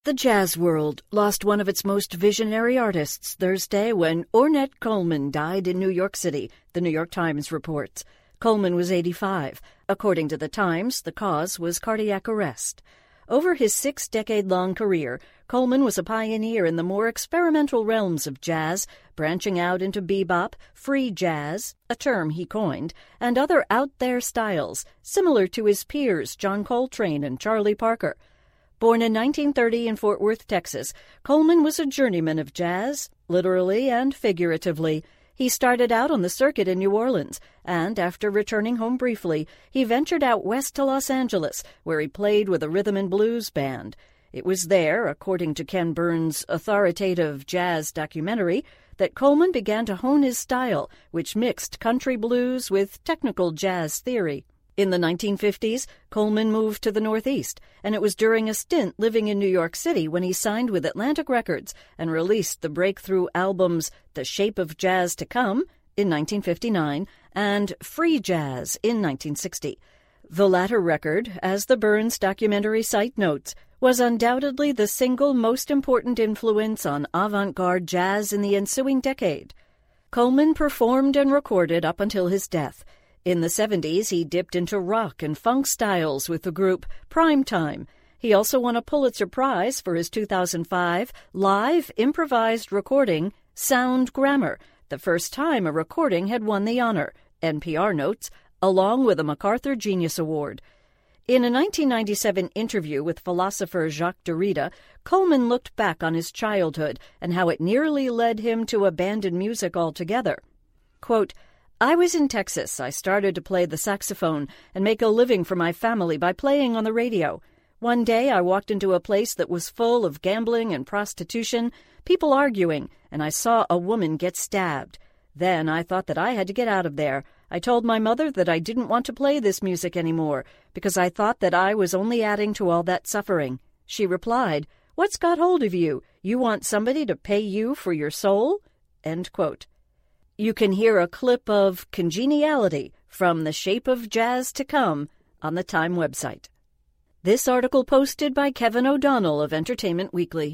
The jazz world lost one of its most visionary artists Thursday when Ornette Coleman died in New York City, the New York Times reports. Coleman was 85. According to the Times, the cause was cardiac arrest. Over his 6-decade-long career, Coleman was a pioneer in the more experimental realms of jazz, branching out into bebop, free jazz, a term he coined, and other out-there styles, similar to his peers John Coltrane and Charlie Parker. Born in 1930 in Fort Worth, Texas, Coleman was a journeyman of jazz, literally and figuratively. He started out on the circuit in New Orleans, and after returning home briefly, he ventured out west to Los Angeles, where he played with a rhythm and blues band. It was there, according to Ken Burns' authoritative jazz documentary, that Coleman began to hone his style, which mixed country blues with technical jazz theory. In the 1950s, Coleman moved to the Northeast, and it was during a stint living in New York City when he signed with Atlantic Records and released the breakthrough albums The Shape of Jazz to Come in 1959 and Free Jazz in 1960. The latter record, as the Burns documentary site notes, was undoubtedly the single most important influence on avant-garde jazz in the ensuing decade. Coleman performed and recorded up until his death. In the 70s, he dipped into rock and funk styles with the group Primetime. He also won a Pulitzer Prize for his 2005 live improvised recording, Sound Grammar, the first time a recording had won the honor, NPR notes, along with a MacArthur Genius Award. In a 1997 interview with philosopher Jacques Derrida, Coleman looked back on his childhood and how it nearly led him to abandon music altogether. Quote, "I was in Texas. I started to play the saxophone and make a living for my family by playing on the radio. One day I walked into a place that was full of gambling and prostitution, people arguing, and I saw a woman get stabbed. Then I thought that I had to get out of there. I told my mother that I didn't want to play this music anymore because I thought that I was only adding to all that suffering. She replied, 'What's got hold of you? You want somebody to pay you for your soul?'" End quote. You can hear a clip of Congeniality from The Shape of Jazz to Come on the Time website. This article posted by Kevin O'Donnell of Entertainment Weekly.